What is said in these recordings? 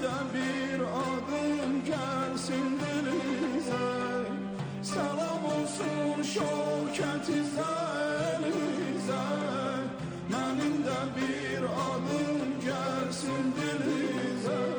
de bir adım gelsin denize. Selam olsun şevketize elize. Benim de bir adım gelsin denize.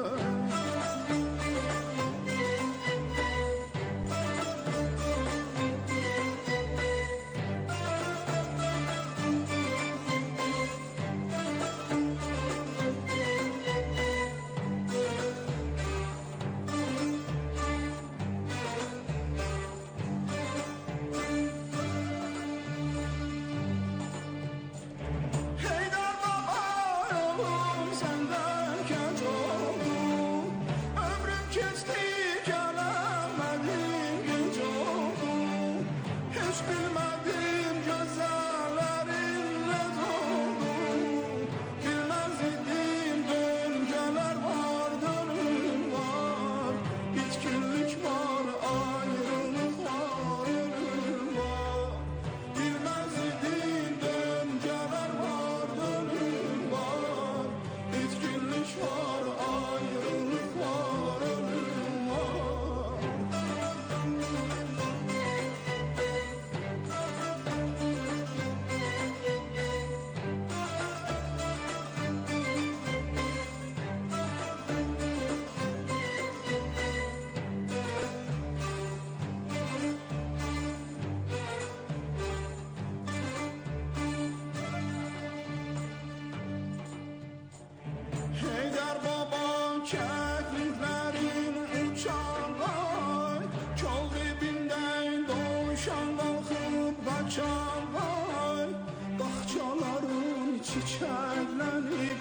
Çiçeklenip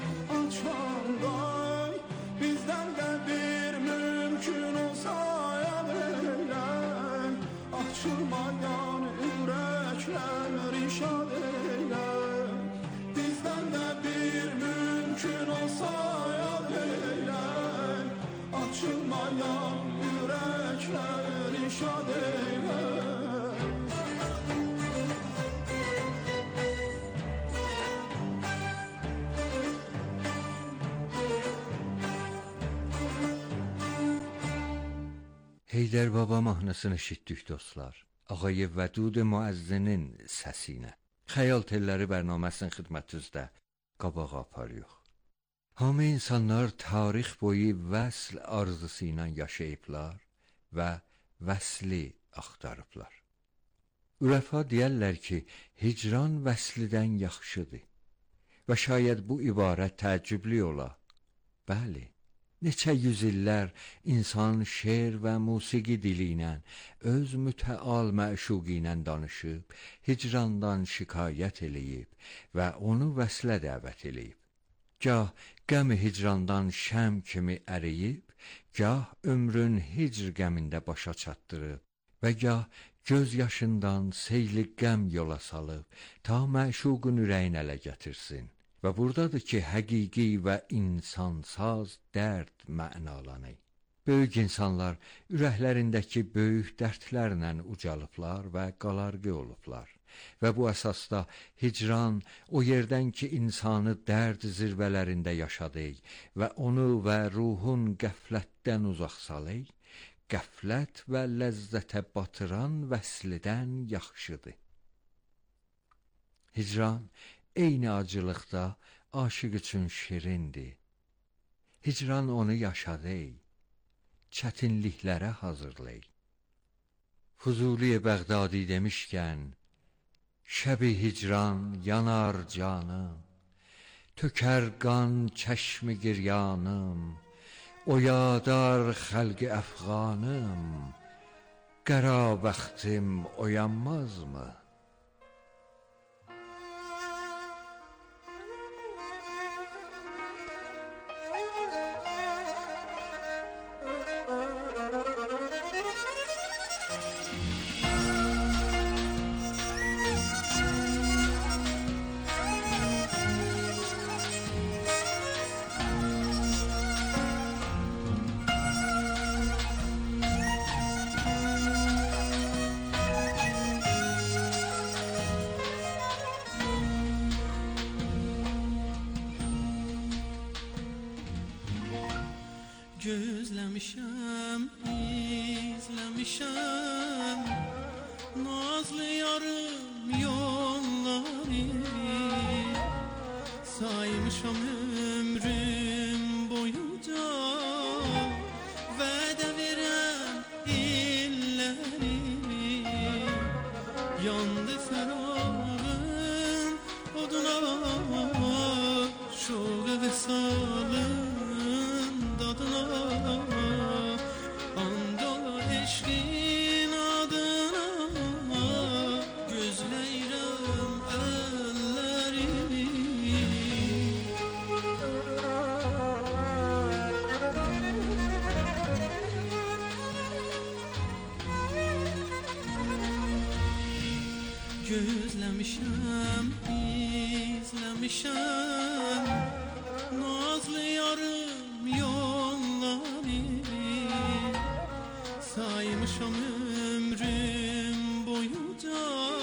açanday, bizden de bir mümkün olsa ya böyle, açılmayan yürekler işad eyle. Bizden de bir mümkün olsa ya böyle, açılmayan yürekler işad eyle. Heydər Baba mahnısını eşitdik dostlar. Ağay Vədud müəzzinin səsi ilə. Xəyal telləri bərnaməsinin xidmətinizdə qabağa aparıyor. Hamı insanlar tarix boyu vəsl arzusu ilə yaşayıblar və vəsli axtarıblar. Ürəfa deyərlər ki, hicran vəslidən yaxşıdır. Və şayət bu ibarət təəccüblü ola. Bəli. Neçə yüzillər insan şeir və musiqi dili ilə öz mütəal məşuqi ilə danışıb, hicrandan şikayət eləyib və onu vəslə dəvət eləyib. Gah qəm hicrandan şəm kimi əriyib, gah ömrün hicr qəmində başa çatdırıb və gah göz yaşından seyli qəm yola salıb, ta məşuqun ürəyin ələ gətirsin. Və buradadır ki, həqiqi və insansaz dərd mənalanır. Böyük insanlar ürəklərindəki böyük dərdlərlə ucalıblar və qalarqı olublar. Və bu əsasda hicran o yerdən ki, insanı dərd zirvələrində yaşadır və onu və ruhun qəflətdən uzaq salır, qəflət və ləzzətə batıran vəslidən yaxşıdır. Hicran eyni acılıqda aşıq üçün şirindir. Hicran onu yaşadır, çətinliklərə hazırlayır. Fuzuli Bəğdadi demişkən, şəbi hicran yanar canım, tökər qan çəşmi giryanım, oyadar xəlqi əfğanım, qəra bəxtim oyanmazmı? Gözlemişem, izlemişem nazlı yarım yolları, saymışam ömrüm boyunca vədə verən illəri. Yandı fərağın oduna, şoğu vəsalın dadına, andola eşqin adına, gözləyirəm əllərini. Gözlemişem, izlemişem nazlı yarım yolları, saymışam ömrüm boyunca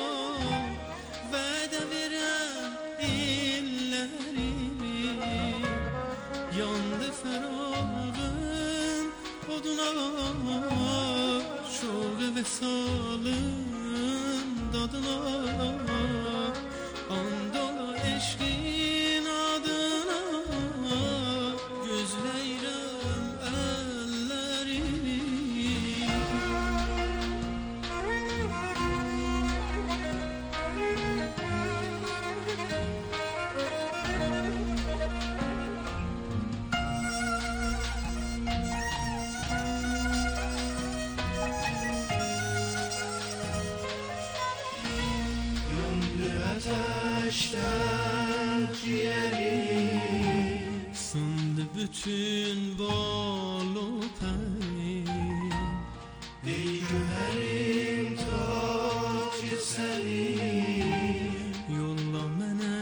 vədə verən illəri. Yandı fərağın oduna, şoğu vəsalın dadına, andola eşqin adına, gözləyirəm əllərini. Ateşten ciğerim, sındı bütün bal o pərim. Ey güherim tacı senin, yolla mənə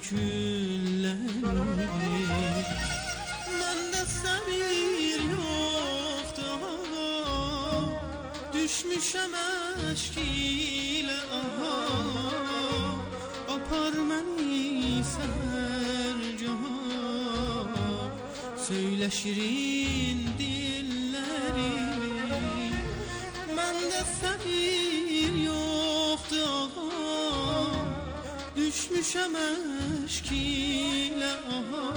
gülləri. Məndə səbir yoxdur ağa, düşmüşəm əşk ilə aha. Apar məni sərcaha, söylə şirin dilləri. Məndə səbir yoxdur ağa, düşmüşəm əşk ilə aha.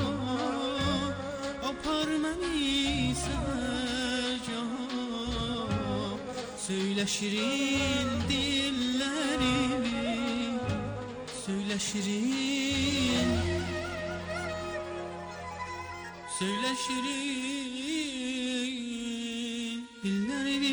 Apar məni sərcaha, söylə şirin dilləri. Söyle şirin, söyle şirin dilleri.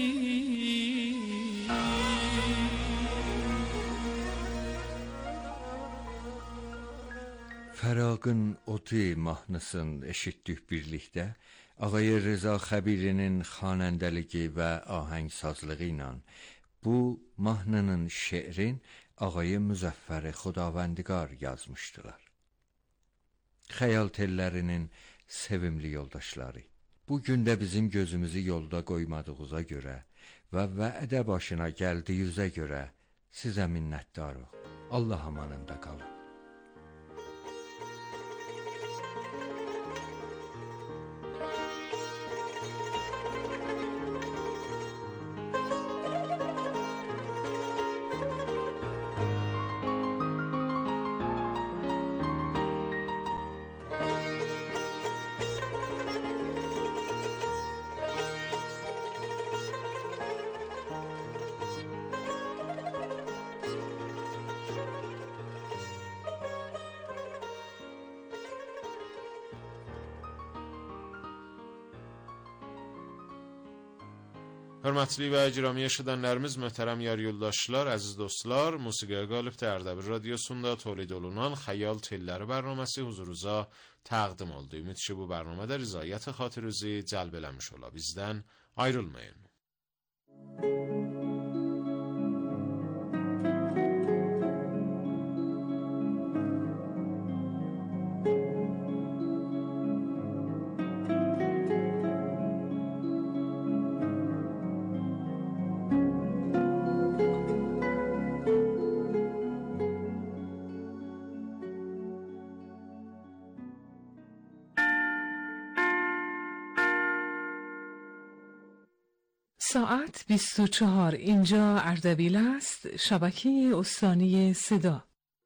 Fərağın Odu mahnısını eşitdik birlikdə. Ağay Rıza Xəbirinin xanəndəligi və ahəngsazlığı ilə bu mahnının şeirin Ağay Müzəffər Xudavəndigar yazmışdılar. Xəyal tellərinin sevimli yoldaşları, bugün də bizim gözümüzü yolda qoymadığınıza görə və vədə başına gəldiyinizə görə sizə minnətdarıq. Allah amanında qalın. Hörmətli və icrami eşidənlərimiz, möhtərəm yar yoldaşlar, əziz dostlar, Musiqiyə Qalib Ərdəbil radiosunda tolid olunan Xəyal Telləri bərnaməsi huzurunuza təqdim oldu. Ümid ki, bu bərnamədə rizayət xatirinizi cəlb eləmiş ola. Bizdən ayrılmayın. ساعت 24 اینجا اردبیل است، شبکه استانی صدا.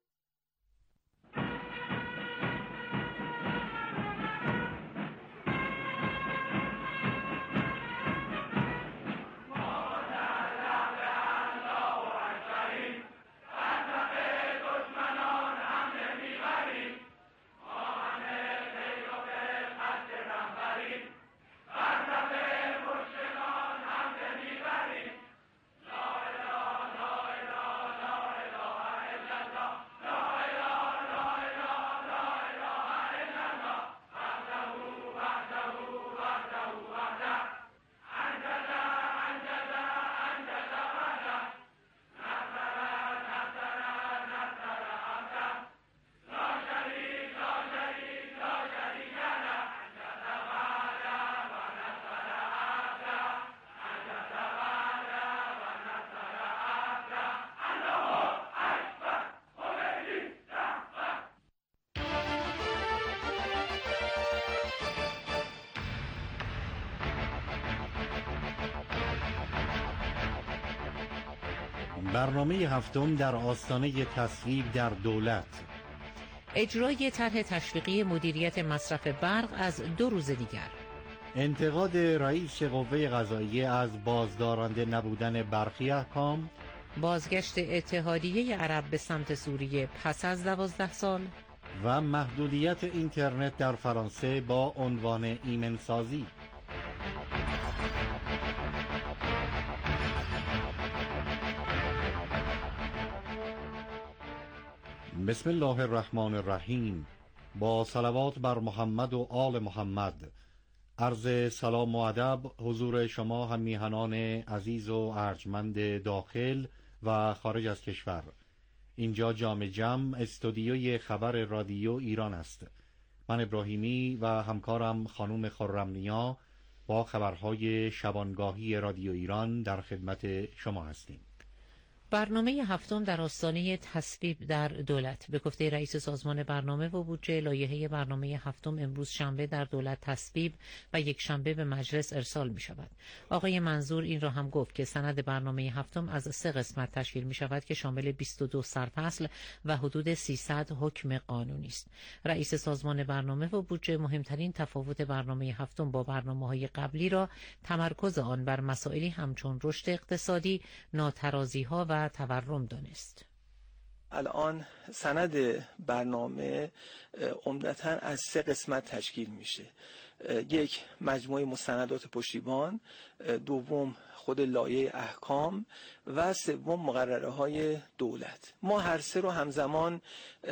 برنامه هفتم در آستانه تصویب در دولت. اجرای طرح تشویقی مدیریت مصرف برق از 2 روز دیگر. انتقاد رئیس قوه قضاییه از بازدارنده نبودن برخی احکام. بازگشت اتحادیه عرب به سمت سوریه پس از 12 سال. و محدودیت اینترنت در فرانسه با عنوان ایمنسازی. بسم الله الرحمن الرحیم. با صلوات بر محمد و آل محمد. عرض سلام و ادب حضور شما هم میهنان عزیز و ارجمند داخل و خارج از کشور. اینجا جام جم استودیوی خبر رادیو ایران است. من ابراهیمی و همکارم خانم خرمنیا با خبرهای شبانگاهی رادیو ایران در خدمت شما هستیم. برنامه هفتم در آستانه تصویب در دولت. به گفته رئیس سازمان برنامه و بودجه، لایحه برنامه هفتم امروز شنبه در دولت تصویب و یک شنبه به مجلس ارسال می شود. آقای منظور این را هم گفت که سند برنامه هفتم از 3 قسمت تشکیل می شود که شامل 22 سرفصل و حدود 300 حکم قانونی است. رئیس سازمان برنامه و بودجه مهمترین تفاوت برنامه هفتم با برنامه‌های قبلی را تمرکز آن بر مسائلی همچون رشد اقتصادی، ناترازی‌ها و تورم دانست. الان سند برنامه عمدتاً از 3 قسمت تشکیل میشه. یک، مجموعه مستندات پشتیبان، دوم خود لایحه احکام و سوم مقرره های دولت. ما هر 3 رو همزمان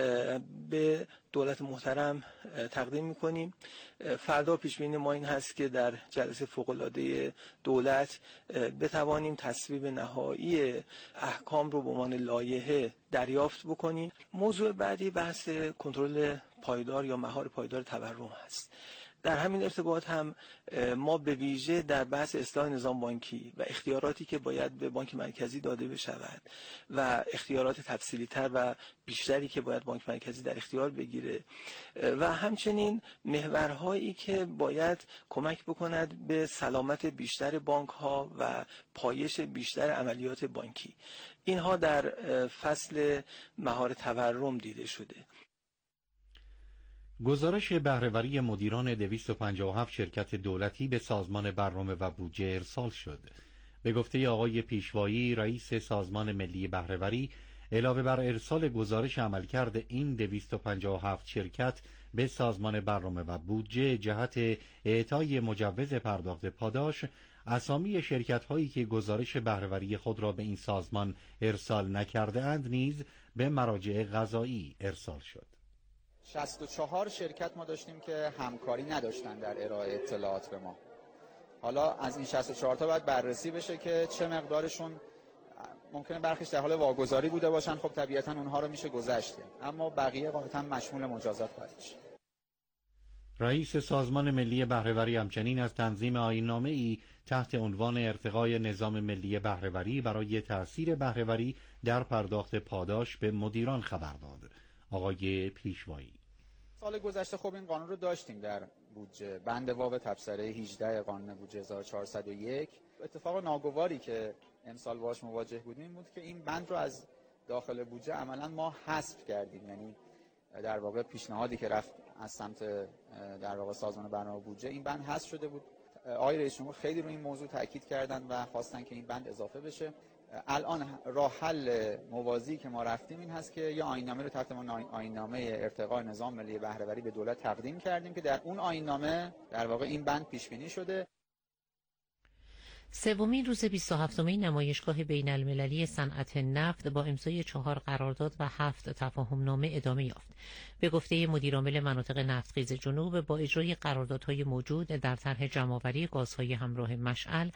به دولت محترم تقدیم میکنیم. فردا پیش بینی ما این هست که در جلسه فوق‌العاده دولت بتوانیم تصویب نهایی احکام رو به عنوان لایحه دریافت بکنیم. موضوع بعدی بحث کنترل پایدار یا مهار پایدار تورم هست. در همین ارتباط هم ما به ویژه در بحث اصلاح نظام بانکی و اختیاراتی که باید به بانک مرکزی داده بشود و اختیارات تفصیلی تر و بیشتری که باید بانک مرکزی در اختیار بگیره و همچنین محورهایی که باید کمک بکند به سلامت بیشتر بانک ها و پایش بیشتر عملیات بانکی، اینها در فصل مهار تورم دیده شده. گزارش بهره‌وری مدیران 257 شرکت دولتی به سازمان برنامه و بودجه ارسال شد. به گفته آقای پیشوایی رئیس سازمان ملی بهره‌وری، علاوه بر ارسال گزارش عملکرد این 257 شرکت به سازمان برنامه و بودجه جهت اعطای مجوز پرداخت پاداش، اسامی شرکت‌هایی که گزارش بهره‌وری خود را به این سازمان ارسال نکرده اند نیز به مراجع قضایی ارسال شد. 64 شرکت ما داشتیم که همکاری نداشتن در ارائه اطلاعات به ما. حالا از این 64 تا باید بررسی بشه که چه مقدارشون ممکنه برخیش در حال واگذاری بوده باشن. خب طبیعتاً اونها رو میشه گذشته، اما بقیه قاعدتاً مشمول مجازات خواهد شد. رئیس سازمان ملی بهره‌وری همچنین از تنظیم آیین‌نامه‌ای تحت عنوان ارتقای نظام ملی بهره‌وری برای تأثیر بهره‌وری در پرداخت پاداش به مدیران خبر داد. آقای پیشوایی: سال گذشته خب این قانون رو داشتیم در بودجه، بند واو تبصره 18 قانون بودجه 1401. اتفاق ناگواری که امسال باهاش مواجه بودیم بود که این بند رو از داخل بودجه عملا ما حذف کردیم. یعنی در واقع پیشنهادی که رفت از سمت در واقع سازمان برنامه بودجه، این بند حذف شده بود. آقای رئیس جمهور خیلی روی این موضوع تاکید کردن و خواستن که این بند اضافه بشه. الان راه حل موازی که ما رفتیم این هست که یه آیین‌نامه رو تحت آیین‌نامه ارتقاء نظام ملی بهره‌وری به دولت تقدیم کردیم که در اون آیین‌نامه در واقع این بند پیش بینی شده. سومین روز 27مین نمایشگاه بین المللی صنعت نفت با امضای 4 قرارداد و 7 تفاهمنامه ادامه یافت. به گفته مدیرعامل مناطق نفتخیز جنوب، با اجرای قراردادهای موجود در طرح جمع‌آوری گازهای همراه مشعل،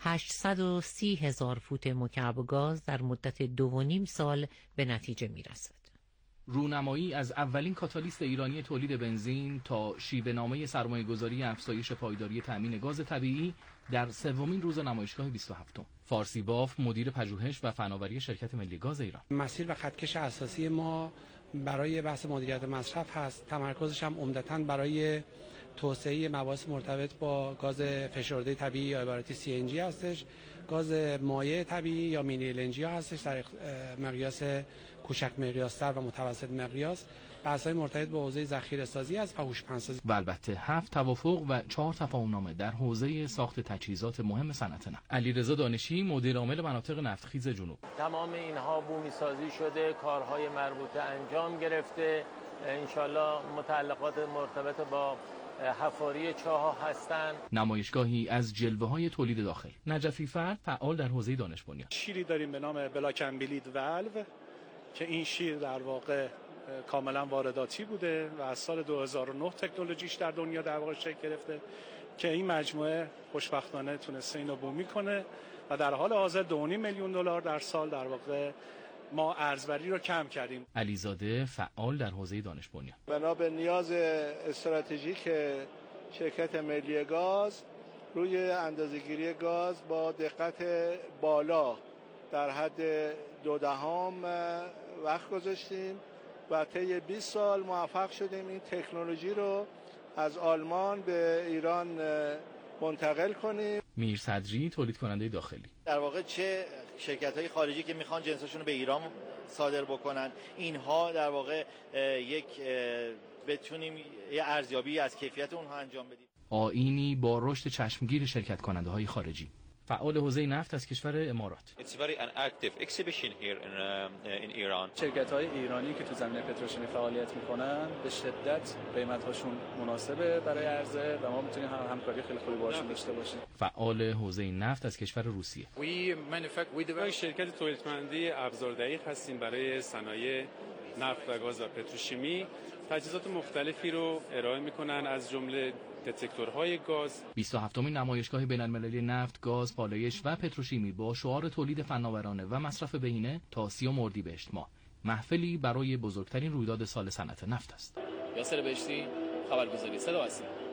830,000 فوت مکعب گاز در مدت 2.5 سال به نتیجه می‌رسد. رونمایی از اولین کاتالیست ایرانی تولید بنزین تا شیوه‌نامه سرمایه‌گذاری افزایش پایداری تأمین گاز طبیعی در سومین روز نمایشگاه 27م. فارسی باف، مدیر پژوهش و فناوری شرکت ملی گاز ایران: مسیر و خطکش اساسی ما برای بحث مدیریت مصرف هست. تمرکزش هم عمدتاً برای توسعه مباحث مرتبط با گاز فشرده طبیعی یا عبارتی CNG هستش. گاز مایع طبیعی یا مینی LNG هستش در مقیاس کوچک مقیاس‌تر و متوسط مقیاس. بحث‌های مرتبط با حوزه ذخیره‌سازی است و هوش پنسازی. و البته 7 توافق و 4 تفاهمنامه در حوزه ساخت تجهیزات مهم صنعت نفت. علیرضا دانشی، مدیر عامل مناطق نفتخیز جنوب: تمام اینها بومی سازی شده، کارهای مربوطه انجام گرفته. انشالله متعلقات مرتبط با حفاری چاه هستند. نمایشگاهی از جلوه‌های تولید داخل. نجفی فرد، فعال در حوزه دانش بنیان: شیری داریم به نام بلاک اند بلید والو که این شیر در واقع کاملا وارداتی بوده و از سال 2009 تکنولوژیش در دنیا در واقع شکل گرفته که این مجموعه خوشبختانه تونسته اینو بومی کنه و در حال حاضر 2.5 میلیون دلار در سال در واقع ما ارزبری رو کم کردیم. علیزاده، فعال در حوزه دانش بنیان: بنا به نیاز استراتژیک شرکت ملی گاز روی اندازه‌گیری گاز با دقت بالا در حد 0.2 وقت گذاشتیم و طی 20 سال موفق شدیم این تکنولوژی رو از آلمان به ایران منتقل کنیم. میر صدری، تولید کننده داخلی: در واقع چه شرکت‌های خارجی که میخوان جنساشون رو به ایران صادر بکنن، اینها در واقع بتونیم یه ارزیابی از کیفیت اونها انجام بدیم. آیینی با رشد چشمگیر شرکت کننده های خارجی. فعال حوزه نفت از کشور امارات: شرکت‌های ایرانی که تو زمینه پتروشیمی فعالیت میکنن به شدت قیمت‌هاشون مناسبه برای عرضه و ما میتونیم همکاری خیلی خوبی باشون داشته باشیم. فعال حوزه نفت از کشور روسیه: ما شرکت تولید کننده ابزار دقیق هستیم برای صنایع نفت و گاز و پتروشیمی. تجهیزات مختلفی رو ارائه میکنن از جمله دتکتورهای گاز. 27مین نمایشگاه بین‌المللی نفت، گاز، پالایش و پتروشیمی با شعار تولید فناورانه و مصرف بهینه تا 30 اردیبهشت ماه، محفلی برای بزرگترین رویداد سال صنعت نفت است. یاسر بهشتی، خبرگزاری صدا.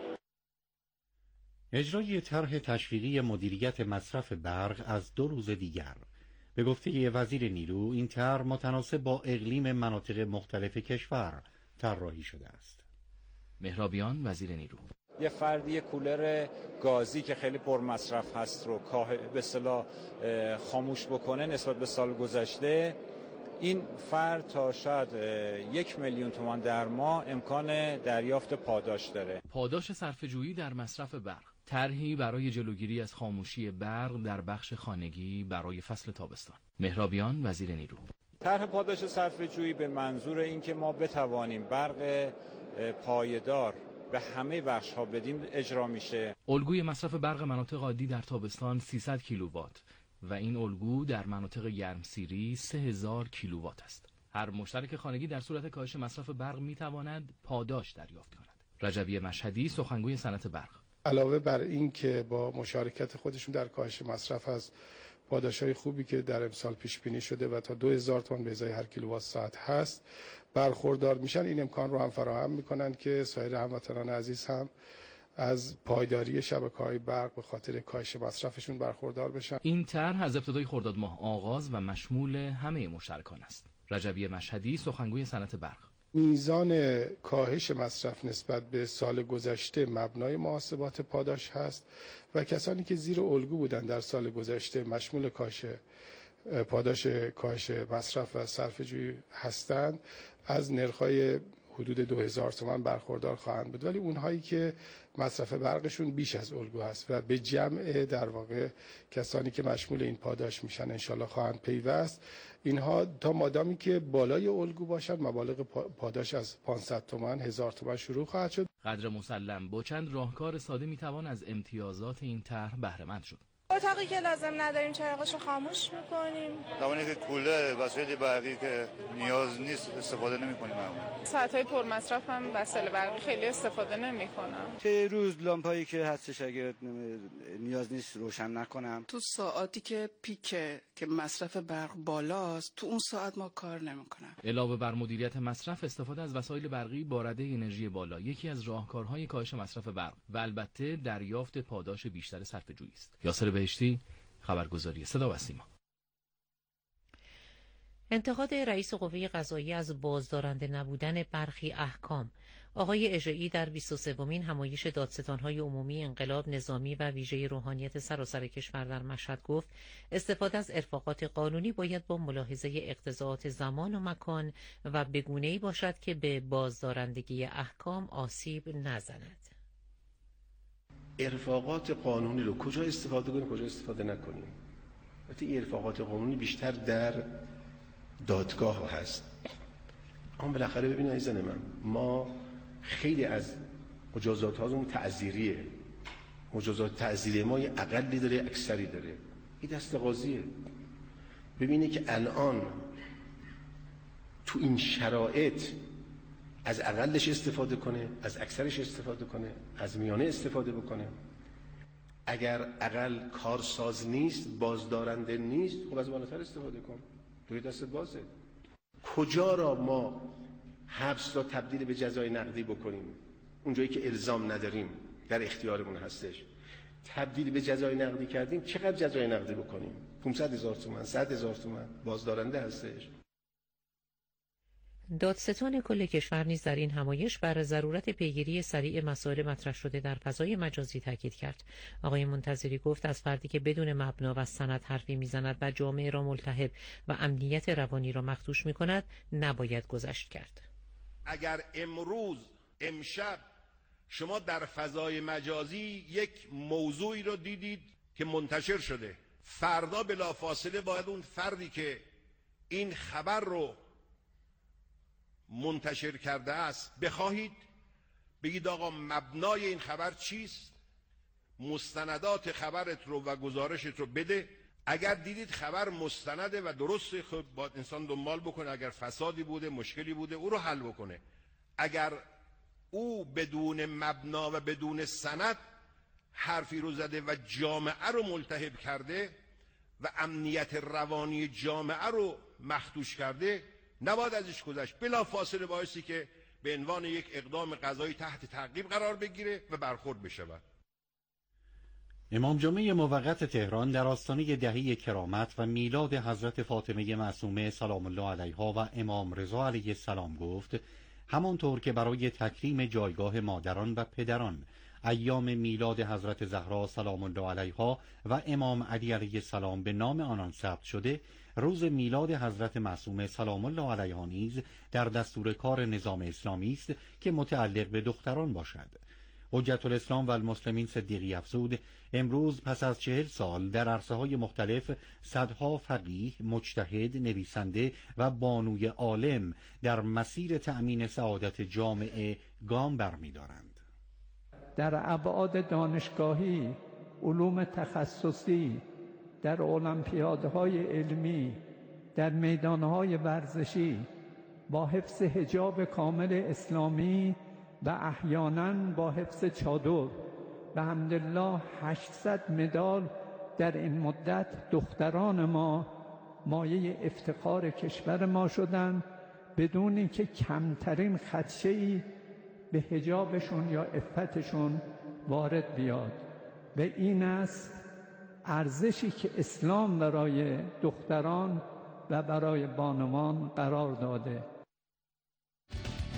اجرای طرح تشویقی مدیریت مصرف برق از 2 روز دیگر. به گفته وزیر نیرو، این طرح متناسب با اقلیم مناطق مختلف کشور طراحی شده است. مهرابیان، وزیر نیرو: یه فرد یه کولر گازی که خیلی پرمصرف هست رو به اصطلاح خاموش بکنه نسبت به سال گذشته، این فرد تا شاید 1 میلیون تومان در ماه امکان دریافت پاداش داره. پاداش صرفه‌جویی در مصرف برق، طرحی برای جلوگیری از خاموشی برق در بخش خانگی برای فصل تابستان. مهرابیان، وزیر نیرو: طرح پاداش صرفه‌جویی به منظور اینکه ما بتوانیم برق پایدار به همه بخش ها بدیم اجرا میشه. الگوی مصرف برق مناطق عادی در تابستان 300 کیلووات و این الگو در مناطق گرمسیری 3000 کیلووات است. هر مشترک خانگی در صورت کاهش مصرف برق میتواند پاداش دریافت کند. رجبی مشهدی، سخنگوی صنعت برق: علاوه بر این که با مشارکت خودشون در کاهش مصرف هست، پاداش‌های خوبی که در امسال پیش بینی شده و تا 2024 تومان به ازای هر کیلووات ساعت هست برخوردار میشن، این امکان رو هم فراهم میکنن که سایر هموطنان عزیز هم از پایداری شبکه‌های برق به خاطر کاهش مصرفشون برخوردار بشن. این طرح از ابتدای خرداد ماه آغاز و مشمول همه مشترکان است. رجبی مشهدی، سخنگوی صنعت برق: میزان کاهش مصرف نسبت به سال گذشته مبنای محاسبات پاداش هست و کسانی که زیر الگو بودن در سال گذشته مشمول پاداش کاهش مصرف و صرفه‌جویی هستند از نرخ‌های حدود 2000 تومان برخوردار خواهند بود، ولی اونهایی که مصرف برقشون بیش از الگو هست و به جمع در واقع کسانی که مشمول این پاداش میشن انشالله خواهند پیوست، اینها تا مادامی که بالای الگو باشند مبالغ پاداش از 500 تومان 1000 تومان شروع خواهد شد. قدر مسلم با چند راهکار ساده میتوان از امتیازات این طرح بهره مند شد. اتاقی که لازم نداریم چراغاشو خاموش میکنیم. زمانی که کولر وسایل برقی که نیاز نیست استفاده نمیکنیم. ساعت‌های پرمصرف هم وسایل برقی خیلی استفاده نمیکنم. چه روز لامپایی که هستش اگه نیاز نیست روشن نکنم. تو ساعاتی که پیکه که مصرف برق بالاست تو اون ساعت ما کار نمیکنم. علاوه بر مدیریت مصرف، استفاده از وسایل برقی با رده انرژی بالا یکی از راهکارهای کاهش مصرف برق و البته دریافت پاداش بیشتر صرفه‌جویی است. یاسر بهشتی، خبرگزاری صدا و سیما. انتقاد رئیس قوه قضاییه از بازدارنده نبودن برخی احکام. آقای اژه‌ای در 23مین همایش دادستان‌های عمومی انقلاب نظامی و ویژه روحانیت سراسر کشور در مشهد گفت استفاده از ارفاقات قانونی باید با ملاحظه اقتضاعات زمان و مکان و به گونه‌ای باشد که به بازدارندگی احکام آسیب نزند. ارفاقات قانونی رو کجا استفاده کنیم کجا استفاده نکنیم. البته این ارفاقات قانونی بیشتر در دادگاه هست. اما بالاخره ببینید عزیزان من، ما خیلی از مجازات هامون تعزیریه. مجازات تعزیری ما یه اقلی داره اکثری داره. این دست قاضیه. ببینید که الان تو این شرایط از اقلش استفاده کنه، از اکثرش استفاده کنه، از میانه استفاده بکنه. اگر اقل کارساز نیست، بازدارنده نیست، خب از بالاتر استفاده کن. توی دست بازه. کجا را ما حبس را تبدیل به جزای نقدی بکنیم؟ اونجایی که الزام نداریم، در اختیارمون هستش. تبدیل به جزای نقدی کردیم، چقدر جزای نقدی بکنیم؟ 500,000 تومان، 100,000 تومان، بازدارنده هستش. دادستان کل کشور نیز در این همایش بر ضرورت پیگیری سریع مسائل مطرح شده در فضای مجازی تاکید کرد. آقای منتظری گفت از فردی که بدون مبنا و سند حرفی میزند و جامعه را ملتهب و امنیت روانی را مخدوش میکند نباید گذشت کرد. اگر امشب شما در فضای مجازی یک موضوعی رو دیدید که منتشر شده، فردا بلافاصله باید اون فردی که این خبر رو منتشر کرده است بخواهید، بگید آقا مبنای این خبر چیست، مستندات خبرت رو و گزارشت رو بده. اگر دیدید خبر مستنده و درسته، خب باید انسان دنبال بکنه، اگر فسادی بوده، مشکلی بوده، او رو حل بکنه. اگر او بدون مبنا و بدون سند حرفی رو زده و جامعه رو ملتهب کرده و امنیت روانی جامعه رو مخدوش کرده، نباید ازش گذشت. بلافاصله بایستی که به عنوان یک اقدام قضایی تحت تعقیب قرار بگیره و برخورد بشود. امام جمعه موقت تهران در آستانه دهه کرامت و میلاد حضرت فاطمه معصومه سلام الله علیها و امام رضا علیه السلام گفت همانطور که برای تکریم جایگاه مادران و پدران ایام میلاد حضرت زهرا سلام الله علیها و امام علی علیه السلام به نام آنان ثبت شده، روز میلاد حضرت معصومه سلام الله علیها نیز در دستور کار نظام اسلامی است که متعلق به دختران باشد. حجت الاسلام و المسلمین صدیقی افزود امروز پس از 40 سال در عرصه‌های مختلف صدها فقیه، مجتهد، نویسنده و بانوی عالم در مسیر تأمین سعادت جامعه گام برمی‌دارند. در ابعاد دانشگاهی، علوم تخصصی، در المپیادهای علمی، در میدانهای ورزشی با حفظ حجاب کامل اسلامی و احیانا با حفظ چادر و الحمدلله 800 مدال در این مدت دختران ما مایه افتخار کشور ما شدند بدون اینکه کمترین خدشه‌ای به حجابشون یا عفتشون وارد بیاد. و این است ارزشی که اسلام برای دختران و برای بانوان قرار داده.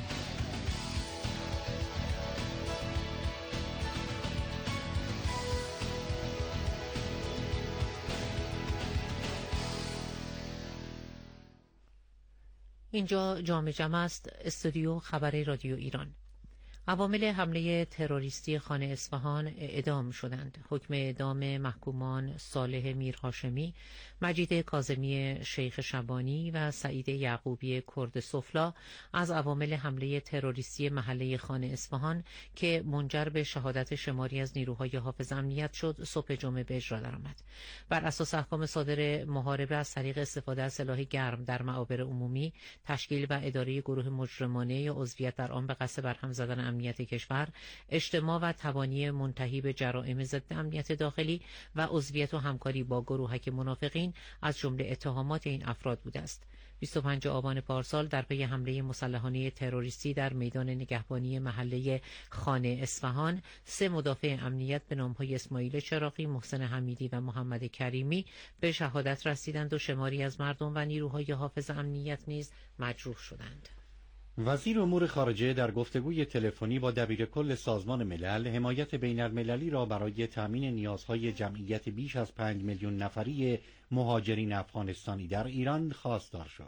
اینجا جام جمع است، استودیو خبر رادیو ایران. عوامل حمله تروریستی خانه اصفهان اعدام شدند. حکم اعدام محکومان صالح میرهاشمی، مجید کاظمی شیخ شبانی و سعید یعقوبی کرد سفلا از عوامل حمله تروریستی محله خانه اصفهان که منجر به شهادت شماری از نیروهای حافظ امنیت شد، صبح جمعه به اجرا درآمد. بر اساس احکام صادر محاربه از طریق استفاده از سلاح گرم در معابر عمومی، تشکیل و اداره گروه مجرمانه یا عضویت در آن به قصد برهم زدن امنیت کشور، اجتماع و تبانی منتهی به جرائم ضد امنیت داخلی و عضویت و همکاری با گروهک منافقین از جمله اتهامات این افراد بوده است. 25 آبان پارسال در پی حمله مسلحانه تروریستی در میدان نگهبانی محله خانه اصفهان، 3 مدافع امنیت به نام‌های اسماعیل چراغی، محسن حمیدی و محمد کریمی به شهادت رسیدند و شماری از مردم و نیروهای حافظ امنیت نیز مجروح شدند. وزیر امور خارجه در گفتگوی تلفنی با دبیرکل سازمان ملل حمایت بین المللی را برای تأمین نیازهای جمعیت بیش از 5 میلیون نفری مهاجرین افغانستانی در ایران خواستار شد.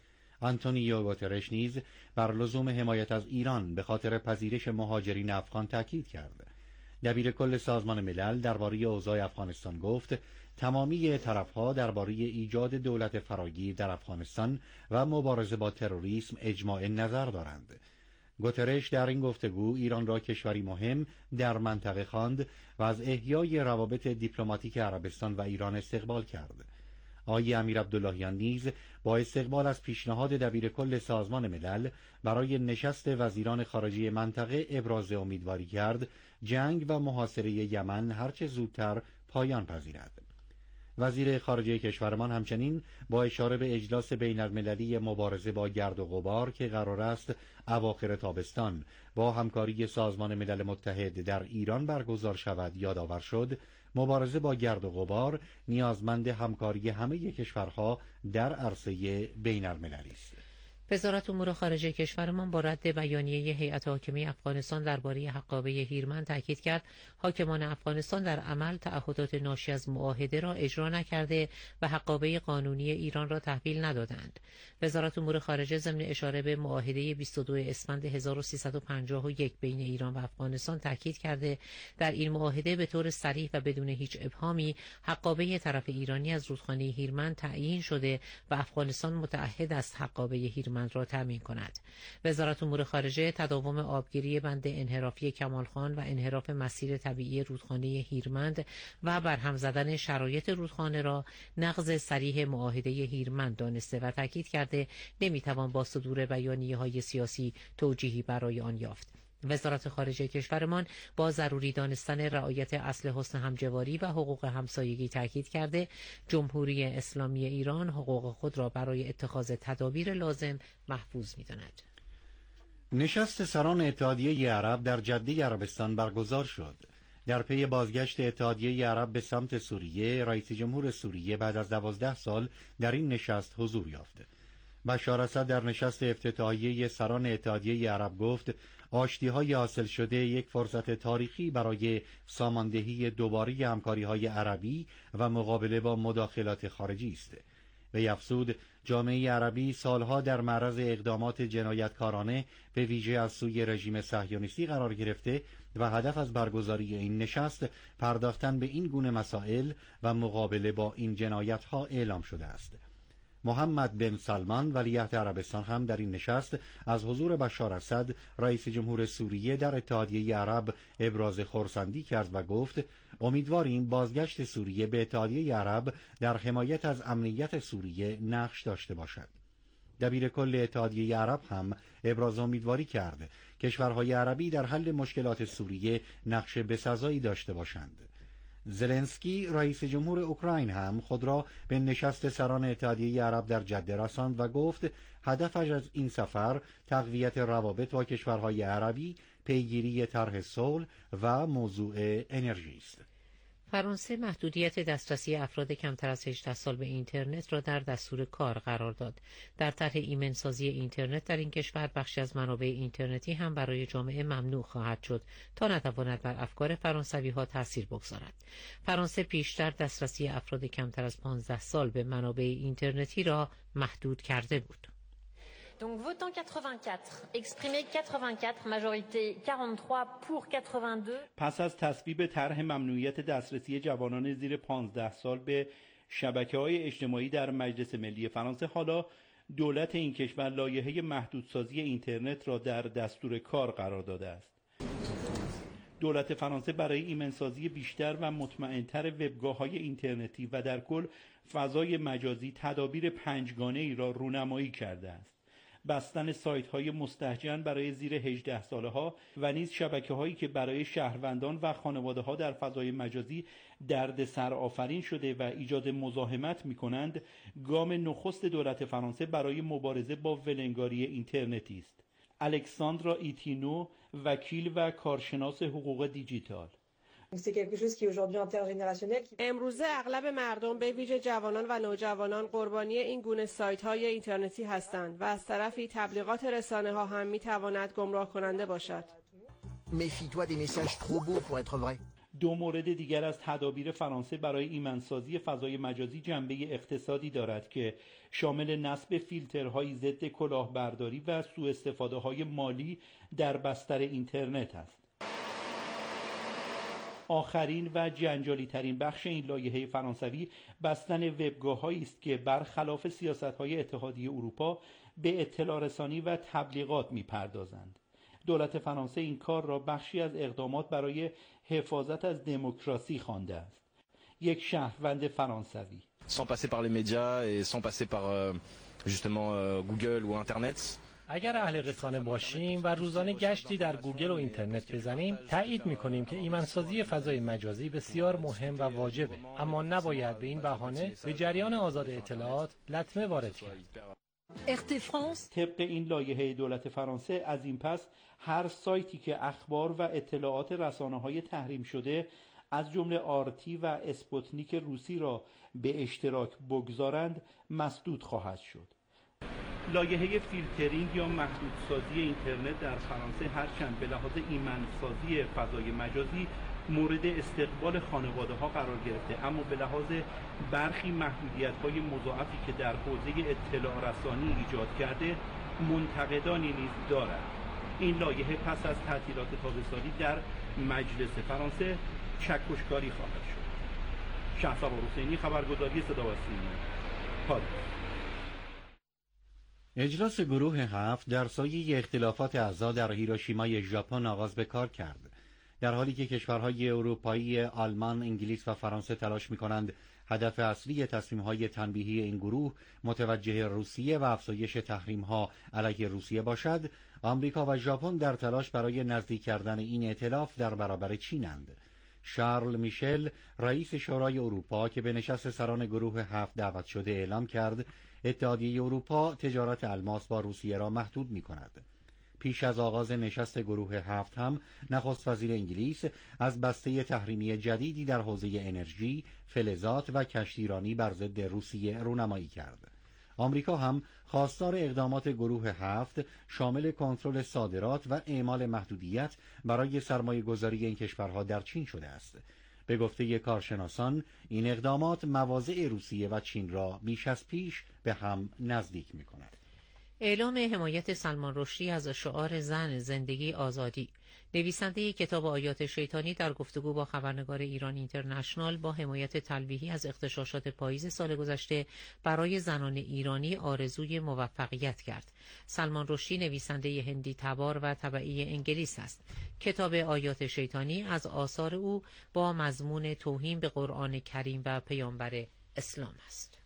آنتونیو گوترش نیز بر لزوم حمایت از ایران به خاطر پذیرش مهاجرین افغان تاکید کرد. دبیرکل سازمان ملل درباره اوضاع افغانستان گفت تمامی طرف‌ها درباره ایجاد دولت فراگیر در افغانستان و مبارزه با تروریسم اجماع نظر دارند. گوترش در این گفتگو ایران را کشوری مهم در منطقه خواند و از احیای روابط دیپلماتیک عربستان و ایران استقبال کرد. آقای امیر عبداللهیان نیز با استقبال از پیشنهاد دبیرکل سازمان ملل برای نشست وزیران خارجه منطقه ابراز امیدواری کرد جنگ و محاصره یمن هرچه زودتر پایان پذیرد. وزیر خارجه کشورمان همچنین با اشاره به اجلاس بین المللی مبارزه با گرد و غبار که قرار است اواخر تابستان با همکاری سازمان ملل متحد در ایران برگزار شود یادآور شد مبارزه با گرد و غبار نیازمند همکاری همه کشورها در عرصه بین المللی است. وزارت امور خارجه کشورمان با رد بیانیه هیئت حاکمه افغانستان درباره حقابه هیرمند تاکید کرد حاکمان افغانستان در عمل تعهدات ناشی از معاهده را اجرا نکرده و حقابه قانونی ایران را تحویل ندادند. وزارت امور خارجه ضمن اشاره به معاهده 22 اسفند 1351 بین ایران و افغانستان تاکید کرده در این معاهده به طور صریح و بدون هیچ ابهامی حقابه طرف ایرانی از رودخانه هیرمند تعیین شده و افغانستان متعهد است حقابه هیرمند را تامین کند. وزارت امور خارجه تداوم آبگیری بند انحرافی کمالخان و انحراف مسیر طبیعی رودخانه هیرمند و برهم زدن شرایط رودخانه را نقض صریح معاهده هیرمند دانسته و تاکید کرده نمیتوان با صدور بیانیه‌های سیاسی توجیهی برای آن یافت. وزارت خارجه کشورمان با ضروری دانستن رعایت اصل حسن همجواری و حقوق همسایگی تاکید کرده جمهوری اسلامی ایران حقوق خود را برای اتخاذ تدابیر لازم محفوظ می‌داند. نشست سران اتحادیه عرب در جده عربستان برگزار شد. در پی بازگشت اتحادیه عرب به سمت سوریه، رئیس جمهور سوریه بعد از 12 سال در این نشست حضور یافت. بشار اسد در نشست افتتاحیه سران اتحادیه عرب گفت آشتی‌های حاصل شده یک فرصت تاریخی برای ساماندهی دوباره همکاری‌های عربی و مقابله با مداخلات خارجی است. وی افزود جامعه عربی سالها در معرض اقدامات جنایتکارانه به ویژه از سوی رژیم صهیونیستی قرار گرفته و هدف از برگزاری این نشست پرداختن به این گونه مسائل و مقابله با این جنایت‌ها اعلام شده است. محمد بن سلمان ولیعهد عربستان هم در این نشست از حضور بشار اسد رئیس جمهور سوریه در اتحادیه عرب ابراز خرسندی کرد و گفت امیدواریم بازگشت سوریه به اتحادیه عرب در حمایت از امنیت سوریه نقش داشته باشد. دبیرکل اتحادیه عرب هم ابراز امیدواری کرد کشورهای عربی در حل مشکلات سوریه نقش بسزایی داشته باشند. زلنسکی رئیس جمهور اوکراین هم خود را به نشست سران اتحادیه عرب در جده رساند و گفت هدفش از این سفر تقویت روابط با کشورهای عربی، پیگیری طرح صلح و موضوع انرژی است. فرانسه محدودیت دسترسی افراد کمتر از 18 سال به اینترنت را در دستور کار قرار داد. در طرح ایمنسازی اینترنت در این کشور بخشی از منابع اینترنتی هم برای جامعه ممنوع خواهد شد تا نتواند بر افکار فرانسوی‌ها تأثیر بگذارد. فرانسه پیشتر دسترسی افراد کمتر از 15 سال به منابع اینترنتی را محدود کرده بود. Donc votant 84, exprimé 84, majorité 43 pour 82. پس از تصویب طرح ممنوعیت دسترسی جوانان زیر 15 سال به شبکه‌های اجتماعی در مجلس ملی فرانسه، حالا دولت این کشور لایحه محدودسازی اینترنت را در دستور کار قرار داده است. دولت فرانسه برای ایمنسازی بیشتر و مطمئن‌تر وبگاه‌های اینترنتی و در کل فضای مجازی تدابیر پنجگانه‌ای را رونمایی کرده است. بستن سایت‌های مستهجن برای زیر 18 ساله‌ها و نیز شبکه‌هایی که برای شهروندان و خانواده‌ها در فضای مجازی دردسر آفرین شده و ایجاد مزاحمت می‌کنند، گام نخست دولت فرانسه برای مبارزه با ولنگاری اینترنتی است. الکساندرا ایتینو، وکیل و کارشناس حقوق دیجیتال: امروزه اغلب مردم به ویژه جوانان و نوجوانان قربانی این گونه سایت‌های اینترنتی هستند و از طرفی تبلیغات رسانه‌ها هم می‌تواند گمراه کننده باشد. دو مورد دیگر از تدابیر فرانسه برای ایمنسازی فضای مجازی جنبه اقتصادی دارد که شامل نصب فیلترهای ضد کلاهبرداری و سوء استفاده‌های مالی در بستر اینترنت است. آخرین و جنجالی ترین بخش این لایحه فرانسوی بستن وبگاه‌هایی است که برخلاف سیاست‌های اتحادیه اروپا به اطلاع رسانی و تبلیغات می‌پردازند. دولت فرانسه این کار را بخشی از اقدامات برای حفاظت از دموکراسی خوانده است. یک شهروند فرانسوی: sans passer par les médias et sans passer par justement Google ou internet. اگر اهل رسانه باشیم و روزانه گشتی در گوگل و اینترنت بزنیم، تایید می‌کنیم که ایمنسازی فضای مجازی بسیار مهم و واجبه، اما نباید به این بهانه به جریان آزاد اطلاعات لطمه وارد کرد. طبق این لایحه دولت فرانسه از این پس هر سایتی که اخبار و اطلاعات رسانه‌های تحریم شده از جمله آرتی و اسپوتنیک روسی را به اشتراک بگذارند مسدود خواهد شد. لایحه فیلترینگ یا محدودسازی اینترنت در فرانسه هرچند به لحاظ ایمنسازی فضای مجازی مورد استقبال خانواده‌ها قرار گرفته، اما به لحاظ برخی محدودیت‌های مضاعفی که در حوزه اطلاع رسانی ایجاد کرده منتقدانی نیز دارد. این لایحه پس از تعطیلات تابستانی در مجلس فرانسه چکشکاری خواهد شد. شهسوار حسینی، خبرگزاری صدا و سیما، پاریس. اجلاس گروه 7 در سایه اختلافات اعضا در هیروشیمای ژاپن آغاز به کار کرد، در حالی که کشورهای اروپایی آلمان، انگلیس و فرانسه تلاش می‌کنند هدف اصلی تصمیم‌های تنبیهی این گروه متوجه روسیه و افزایش تحریم‌ها علیه روسیه باشد، آمریکا و ژاپن در تلاش برای نزدیک کردن این ائتلاف در برابر چینند. شارل میشل، رئیس شورای اروپا که به نشست سران گروه 7 دعوت شده، اعلام کرد اتحادیه اروپا تجارت الماس با روسیه را محدود می‌کند. پیش از آغاز نشست گروه 7 هم نخست وزیر انگلیس از بسته تحریمی جدیدی در حوزه انرژی، فلزات و کشتیرانی بر ضد روسیه رونمایی کرد. آمریکا هم خواستار اقدامات گروه 7 شامل کنترل صادرات و اعمال محدودیت برای سرمایه‌گذاری این کشورها در چین شده است. به گفته کارشناسان این اقدامات مواضع روسیه و چین را بیش از پیش به هم نزدیک می‌کند. اعلام حمایت سلمان رشدی از شعار زن، زندگی، آزادی. نویسنده کتاب آیات شیطانی در گفتگو با خبرنگار ایران اینترنشنال با حمایت تلویحی از اغتشاشات پاییز سال گذشته برای زنان ایرانی آرزوی موفقیت کرد. سلمان رشدی نویسنده هندی تبار و طبعی انگلیس است. کتاب آیات شیطانی از آثار او با مضمون توهین به قرآن کریم و پیامبر اسلام است.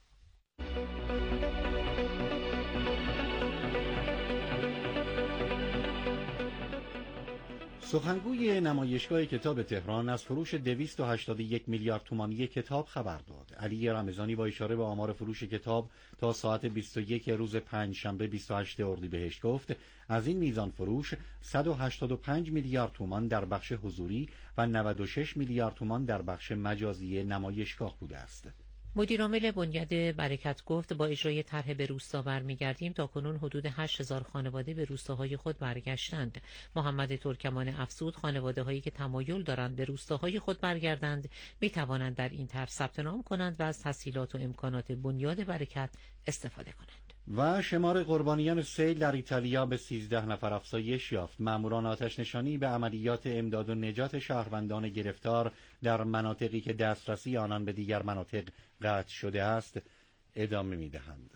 سخنگوی نمایشگاه کتاب تهران از فروش 281 میلیارد تومانی کتاب خبر داد. علی رمضانی با اشاره به آمار فروش کتاب تا ساعت 21 روز پنجشنبه 28 اردیبهشت گفت از این میزان فروش 185 میلیارد تومان در بخش حضوری و 96 میلیارد تومان در بخش مجازی نمایشگاه بوده است. مدیرعامل بنیاد برکت گفت با اجرای طرح به روستا برمیگردیم تا کنون حدود 8000 خانواده به روستاهای خود برگشتند. محمد ترکمان افزود خانواده هایی که تمایل دارند به روستاهای خود برگردند می توانند در این طرح ثبت نام کنند و از تسهیلات و امکانات بنیاد برکت استفاده کنند. و شمار قربانیان سیل در ایتالیا به 13 نفر افزایش یافت. ماموران آتش نشانی به عملیات امداد و نجات شهروندان گرفتار در مناطقی که دسترسی آنان به دیگر مناطق قطع شده است ادامه می‌دهند.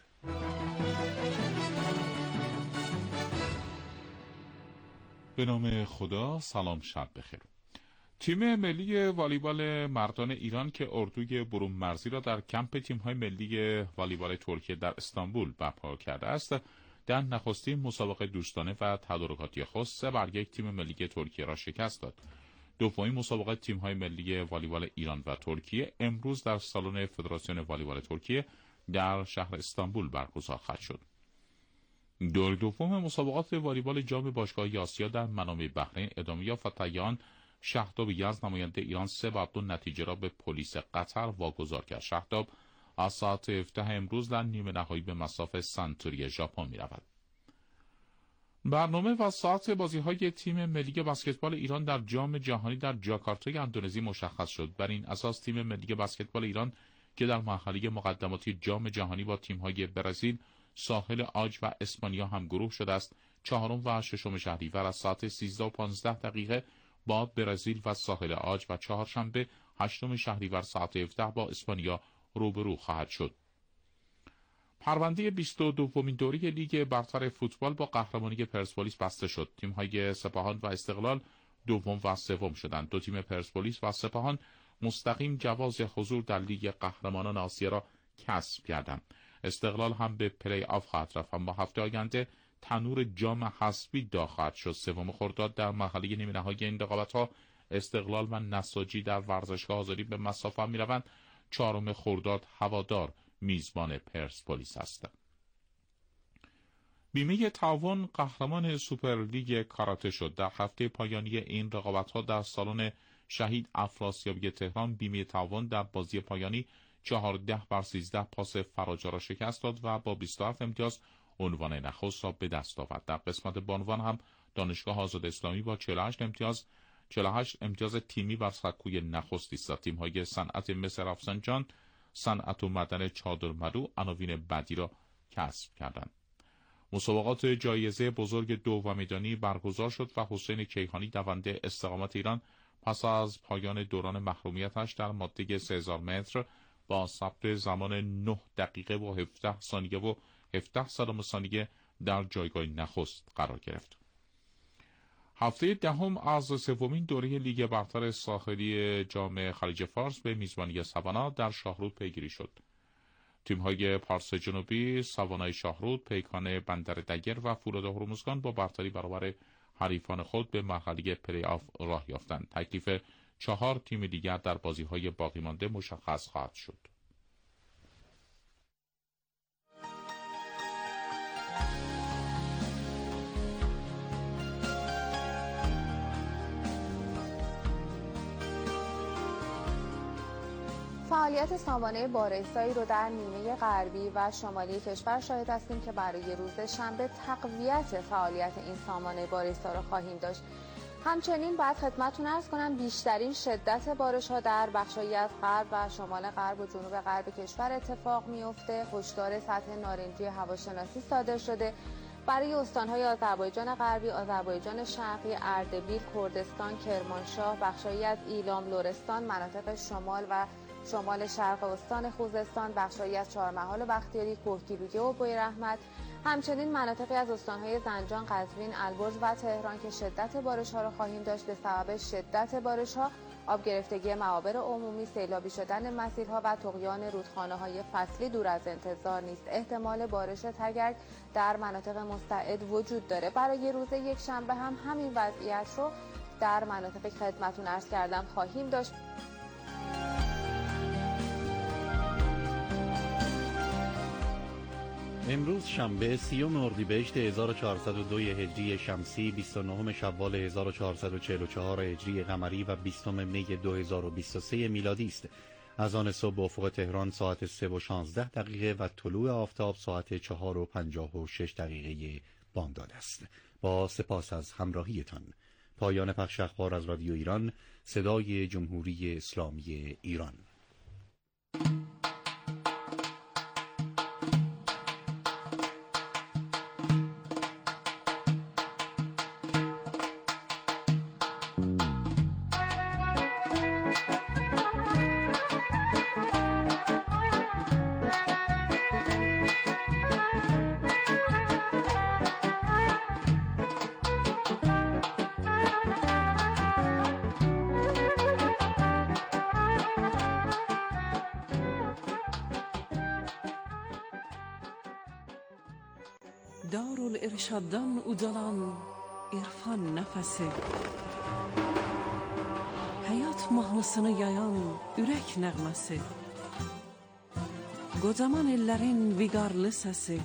به نام خدا، سلام، شب بخیر. تیم ملی والیبال مردان ایران که اردوی برون مرزی را در کمپ تیم‌های ملی والیبال ترکیه در استانبول برپا کرده است، در نخستین مسابقه دوستانه و تدارکاتی خود 3-1 تیم ملی ترکیه را شکست داد. دومین مسابقه تیم‌های ملی والیبال ایران و ترکیه امروز در سالن فدراسیون والیبال ترکیه در شهر استانبول برگزار خواهد شد. دور دوم مسابقات والیبال جام باشگاه‌های آسیا در منامه بحرین ادامه یافت و طیان شهداب یزد نماینده ایران 3-2 نتیجه را به پلیس قطر واگذار کرد. شهداب از ساعت 17 امروز در نیمه نهایی به مصاف سنتوری ژاپن می‌رود. برنامه و ساعت بازی‌های تیم ملی بسکتبال ایران در جام جهانی در جاکارتای اندونزی مشخص شد. بر این اساس تیم ملی بسکتبال ایران که در مرحله مقدماتی جام جهانی با تیم‌های برزیل، ساحل عاج و اسپانیا هم گروه شده است. 4 و 6 شهریور از ساعت 13:15 با برزیل و ساحل عاج و چهارشنبه 8 شهریور ساعت 17 با اسپانیا روبرو خواهد شد. پرونده 22مین دوره لیگ برتر فوتبال با قهرمانی پرسپولیس بسته شد. تیم‌های سپاهان و استقلال دوم و سوم شدند. دو تیم پرسپولیس و سپاهان مستقیم جواز حضور در لیگ قهرمانان آسیا را کسب کردند. استقلال هم به پلی آف خواهد رفت، اما هفته آینده تنور جام حذفی داغ خواهد شد. 3 خرداد در مرحله نیمه نهایی این رقابت‌ها استقلال و نساجی در ورزشگاه آزادی به مسافه می‌روند. 4 خرداد هوادار میزبان پرسپولیس است. بیمه تعاون قهرمان سوپرلیگ کاراته شد. در هفته پایانی این رقابت‌ها در سالن شهید افراسیابی تهران بیمه تعاون در بازی پایانی 14-13 پاس فراجا را شکست داد و با 27 امتیاز عنوان نخست را به دست آورد. در قسمت بانوان هم دانشگاه آزاد اسلامی با 48 امتیاز تیمی بر سکوی نخست ایستاد. تیم‌های صنعت مصر رفسنجان، صنعت و معدن چادرملو عناوین بعدی را کسب کردند. مسابقات جایزه بزرگ 2 میدانی برگزار شد و حسین کیهانی دونده استقامت ایران پس از پایان دوران محرومیتش در ماده 3000 متر با ثبت زمان 9 دقیقه و 17 ثانیه و 17 صدام ثانیه در جایگاه نخست قرار گرفت. هفته دهم از سومین دوره لیگ برتر ساحلی جام خلیج فارس به میزبانی سوانا در شاهرود پیگیری شد. تیم‌های پارس جنوبی، سوانای شاهرود، پیکان بندر دگر و فولاد هرمزگان با برتری برابر حریفان خود به مرحله پلی آف راه یافتند. تکلیف 4 تیم دیگر در بازی‌های باقی مانده مشخص خواهد شد. فعالیت سامانه بارستایی رو در نیمه غربی و شمالی کشور شاهد هستیم که برای روز شنبه تقویت فعالیت این سامانه بارستا رو خواهیم داشت. همچنین باید خدمتتون عرض کنم بیشترین شدت بارش‌ها در بخشایی از غرب و شمال غرب و جنوب غرب کشور اتفاق میفته. هشدار سطح نارنجی هواشناسی صادر شده برای استان‌های آذربایجان غربی، آذربایجان شرقی، اردبیل، کردستان، کرمانشاه، بخشایی از ایلام، لرستان، مناطق شمال و شمال شرق استان خوزستان، بخشایی از چهارمحال و بختیاری، کوهگیلویه و بویراحمد، همچنین مناطقی از استان‌های زنجان، قزوین، البرز و تهران که شدت بارش‌ها را خواهیم داشت. به سبب شدت بارش‌ها، آب گرفتگی معابر عمومی، سیلابی شدن مسیرها و طغیان رودخانه‌های فصلی دور از انتظار نیست. احتمال بارش تگرگ در مناطق مستعد وجود داره. برای روز یکشنبه هم همین وضعیت رو در مناطقی که خدمتتون عرض کردم خواهیم داشت. امروز شنبه 30 اردیبهشت 1402 هجری شمسی، 29 شوال 1444 هجری قمری و 20 می 2023 میلادی است. از آن صبح افق تهران ساعت 3:16 و طلوع آفتاب ساعت 4:56 بامداد است. با سپاس از همراهیتان. پایان پخش اخبار از رادیو ایران، صدای جمهوری اسلامی ایران. Darul-Irshaddan udalan irfan nəfəsi, həyat mahnısını yayan ürək nəğməsi, qocaman ellərin viqarlı səsi,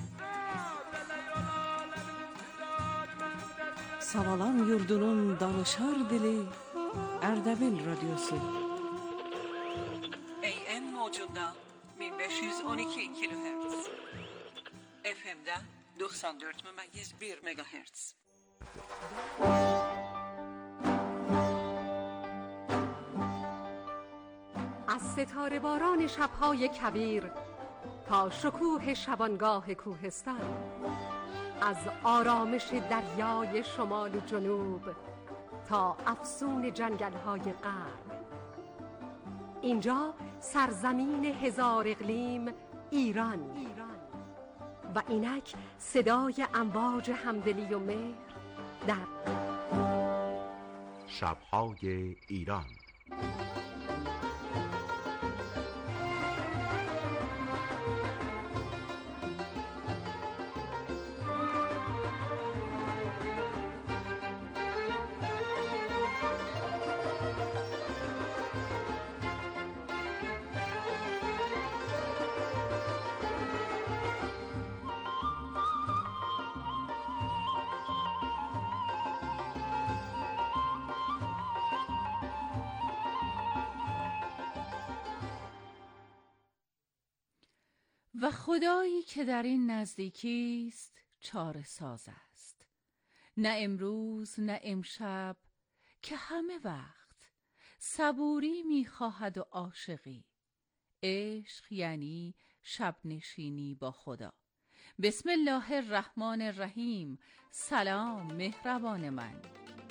Savalan yurdunun danışar dili, Ərdəbil radyosu. AM mövcudda 1512 kHz, FM'də 94,1 MHz. از ستاره باران شب‌های کویر تا شکوه شبانگاه کوهستان، از آرامش دریای شمال و جنوب تا افسون جنگل‌های غرب، اینجا سرزمین هزار اقلیم ایران و اینک صدای امواج همدلی و مهر در شب‌های ایران. و خدایی که در این نزدیکی است چاره ساز است، نه امروز نه امشب که همه وقت صبوری می‌خواهد و عاشقی. عشق یعنی شب نشینی با خدا. بسم الله الرحمن الرحیم. سلام مهربان من.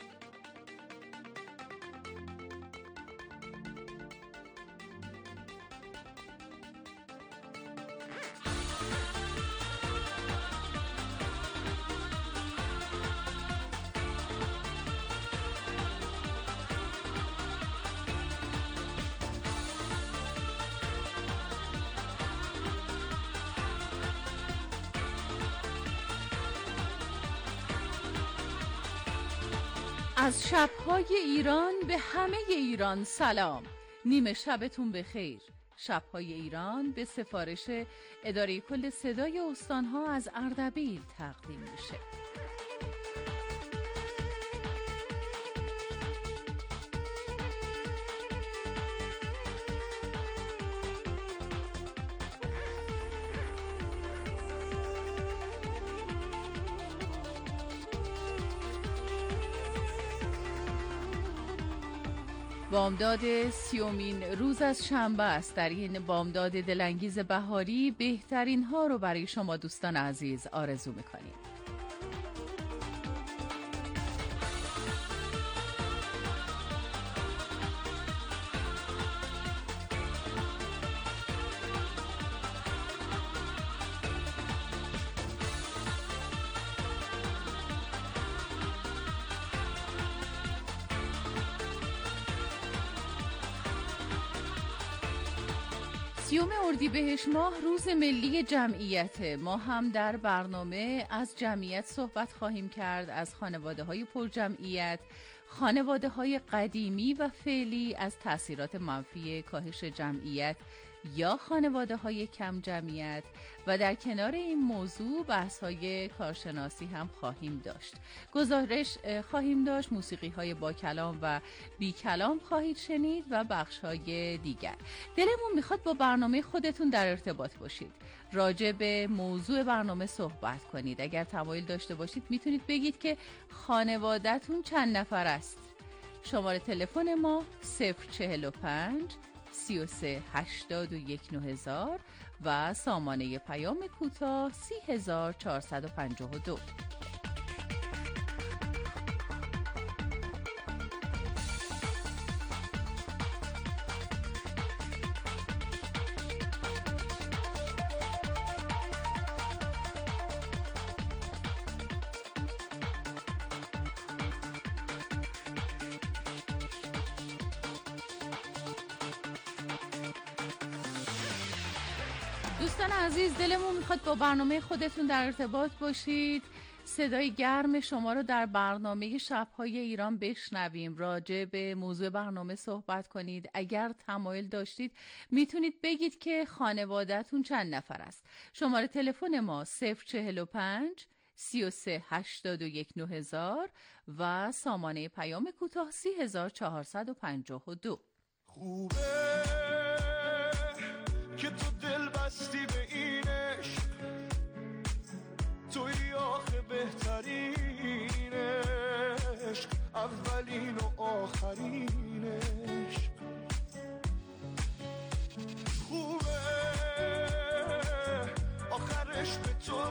از شب‌های ایران به همه ایران سلام. نیمه شبتون بخیر. شب‌های ایران به سفارش اداره کل صدای استان‌ها از اردبیل تقدیم میشه. بامداد 30مین روز از شنبه است. در این بامداد دلانگیز بهاری بهترین ها رو برای شما دوستان عزیز آرزو میکنیم. اردیبهشت ماه روز ملی جمعیت. ما هم در برنامه از جمعیت صحبت خواهیم کرد، از خانواده‌های پرجمعیت، خانواده‌های قدیمی و فعلی، از تأثیرات منفی کاهش جمعیت یا خانواده‌های کم جمعیت و در کنار این موضوع بحث‌های کارشناسی هم خواهیم داشت. گزارش خواهیم داشت، موسیقی‌های با کلام و بی کلام خواهید شنید و بخش‌های دیگر. دلمون میخواد با برنامه خودتون در ارتباط باشید، راجع به موضوع برنامه صحبت کنید. اگر تمایل داشته باشید میتونید بگید که خانواده‌تون چند نفر است. شماره تلفن ما 045 33 81 9000 و سامانه پیام کوتاه 30452. دوستان عزیز، دلمون میخواد با برنامه خودتون در ارتباط باشید. صدای گرم شما رو در برنامه شب‌های ایران بشنویم. راجع به موضوع برنامه صحبت کنید. اگر تمایل داشتید میتونید بگید که خانواده‌تون چند نفر است. شماره تلفن ما 045 33 81 9000 و سامانه پیام کوتاه 30452. خوبه که تو دل بستی به این عشق، توی آخه بهترین عشق، اولین و آخرین عشق. خوبه آخرش به تو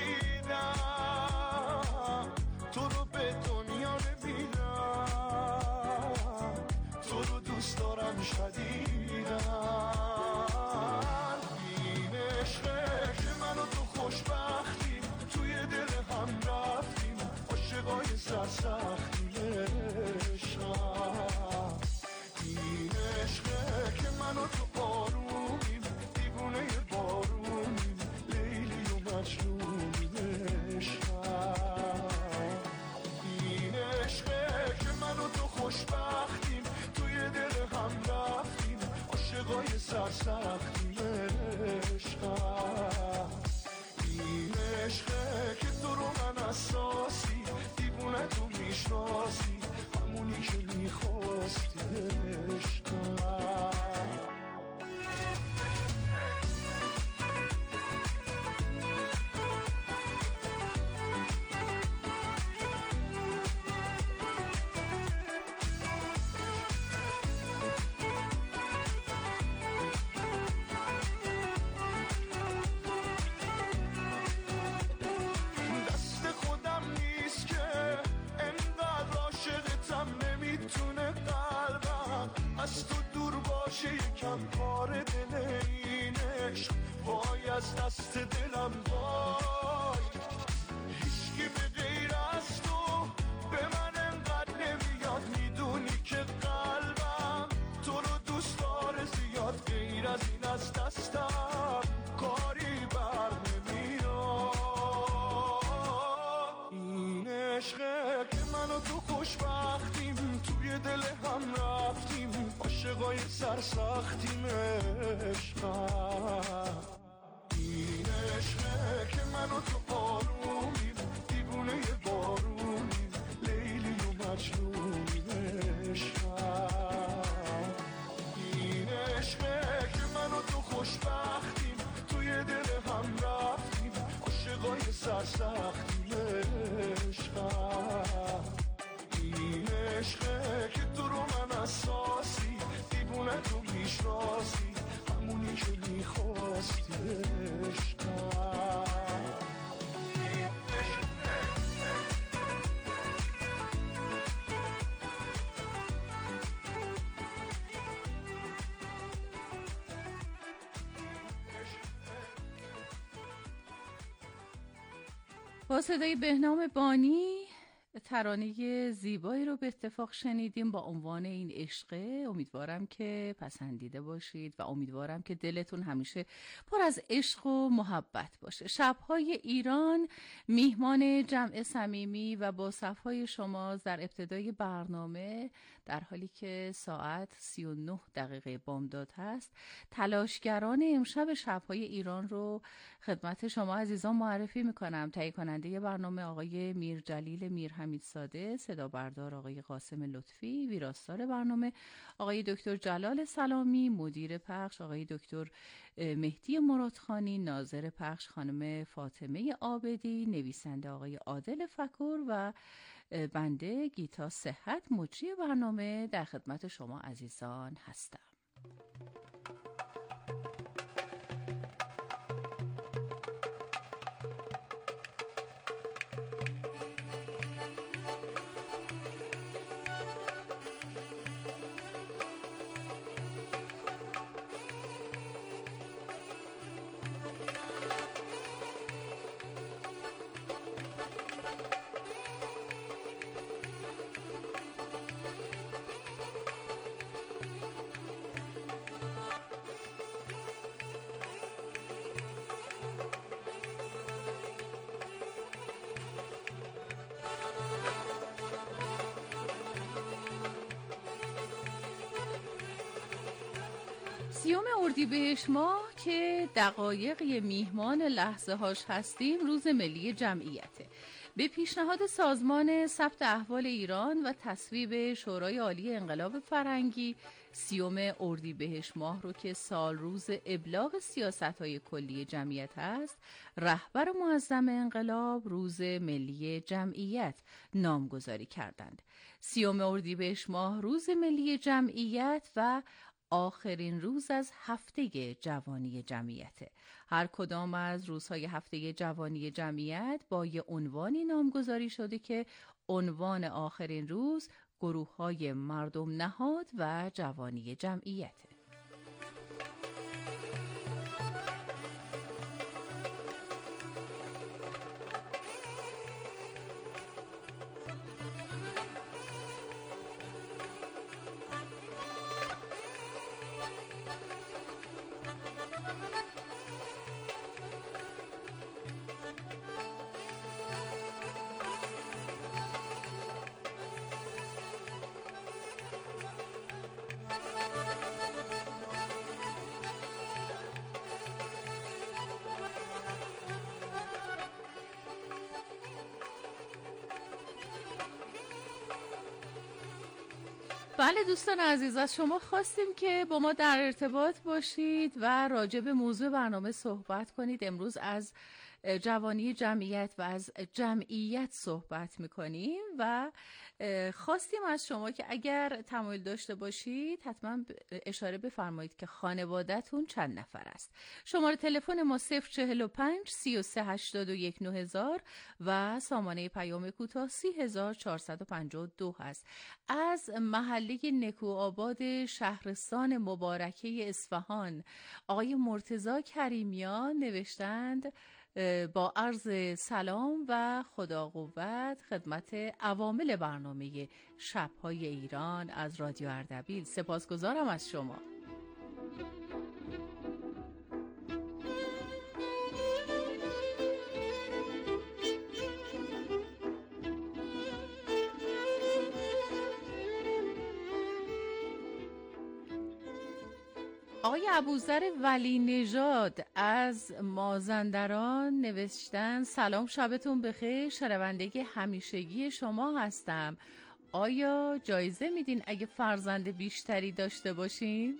رسیدم، تو رو به دنیا نمیدم، تو رو دوست دارم شدیدم. این عشقه که من و تو خوشبختیم، توی دل هم رفتیم، عاشقای سرسختیم عشقم. این عشقه که من و تو آرومیم، دیوونه بارونیم، لیلی و مجنونیم عشقم. این عشقه که من و تو خوشبختیم، توی دل هم رفتیم، عاشقای سرسختیم عشقم. این عشقه که تو رو من اساسی، دیوونه تو میشناسی، همونی که میخواستی عشقم. از تو دور باشه یکم کار دل این عشق، وای از دست دلم وای. هیچکی به غیر از تو به من انقدر نمیاد، میدونی که قلبم تو رو دوست داره زیاد، غیر از این از دستم کاری بر نمیاد. این عشقه که من و تو خوشبختیم، توی دل هم رفتیم، عاشقای سرسختیم عشقم. این عشقه که من و تو آرومیم، دیوونه بارونیم، لیلی و مجنونیم عشقم. این عشقه که من و تو خوشبختیم، توی دل هم رفتیم، عاشقای سرسختیم عشقم. این عشقه که تو رو من اساسی، دیوونه تو میشناسی، همونی که میخواستی عشقم. با صدای بهنام بانی ترانه زیبایی رو به اتفاق شنیدیم با عنوان این عشقه. امیدوارم که پسندیده باشید و امیدوارم که دلتون همیشه پر از عشق و محبت باشه. شب‌های ایران میهمان جمع صمیمی و با صفهای شما در ابتدای برنامه، در حالی که ساعت 39 دقیقه بامداد هست، تلاشگران امشب شب‌های ایران رو خدمت شما عزیزان معرفی میکنم. تهیه کننده برنامه آقای میرجلیل میرحمیدزاده، صدا بردار آقای قاسم لطفی، ویراستار برنامه آقای دکتر جلال سلامی، مدیر پخش آقای دکتر مهدی مرادخانی، ناظر پخش خانم فاطمه عابدی، نویسنده آقای عادل فکور و بنده گیتا صحت مجری برنامه در خدمت شما عزیزان هستم. 30 اردیبهشت ماه که دقایقی میهمان لحظه هاش هستیم، روز ملی جمعیته. به پیشنهاد سازمان ثبت احوال ایران و تصویب شورای عالی انقلاب فرهنگی 30 اردیبهشت ماه رو که سال روز ابلاغ سیاست‌های کلی جمعیت است، رهبر معظم انقلاب روز ملی جمعیت نامگذاری کردند. 30 اردیبهشت ماه روز ملی جمعیت و آخرین روز از هفته جوانی جمعیته. هر کدام از روزهای هفته جوانی جمعیت با یه عنوانی نامگذاری شده که عنوان آخرین روز گروه‌های مردم نهاد و جوانی جمعیته. بله دوستان عزیز، از شما خواستیم که با ما در ارتباط باشید و راجع به موضوع برنامه صحبت کنید. امروز از جوانی جمعیت و از جمعیت صحبت میکنیم و خواستیم از شما که اگر تمایل داشته باشید حتما اشاره بفرمایید که خانواده‌تون چند نفر است. شماره تلفن ما 045 33 81 9000 و سامانه پیام کوتاه 30452 هست. از محله نکوآباد شهرستان مبارکه اصفهان آقای مرتضی کریمیان نوشتند: با عرض سلام و خدا قوت خدمت عوامل برنامه شب‌های ایران از رادیو اردبیل. سپاسگزارم از شما. آقای ابوذر ولی نژاد از مازندران نوشتن: سلام، شبتون بخیر، شنونده همیشگی شما هستم. آیا جایزه میدین اگه فرزند بیشتری داشته باشین؟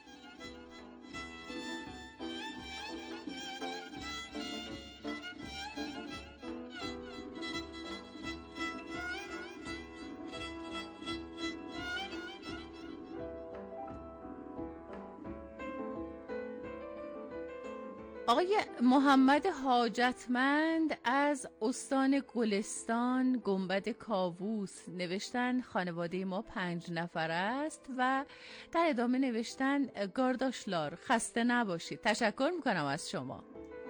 آقای محمد حاجتمند از استان گلستان گنبد کاووس نوشتن: خانواده ما 5 نفر است و در ادامه نوشتن: گارداشلار خسته نباشید. تشکر میکنم از شما.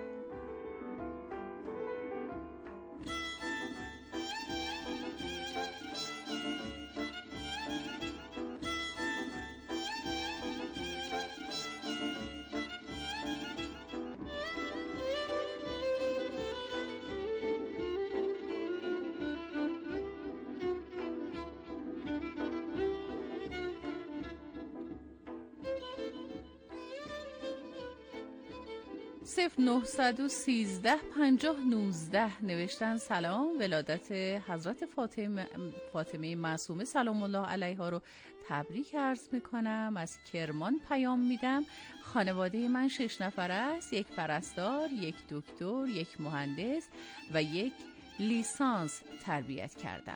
صفر 913 50 19 نوشتن: سلام، ولادت حضرت فاطمه معصومه سلام الله علیها رو تبریک عرض میکنم. از کرمان پیام میدم. خانواده من 6 نفر است: 1 پرستار، 1 دکتر، 1 مهندس و 1 لیسانس تربیت کردم.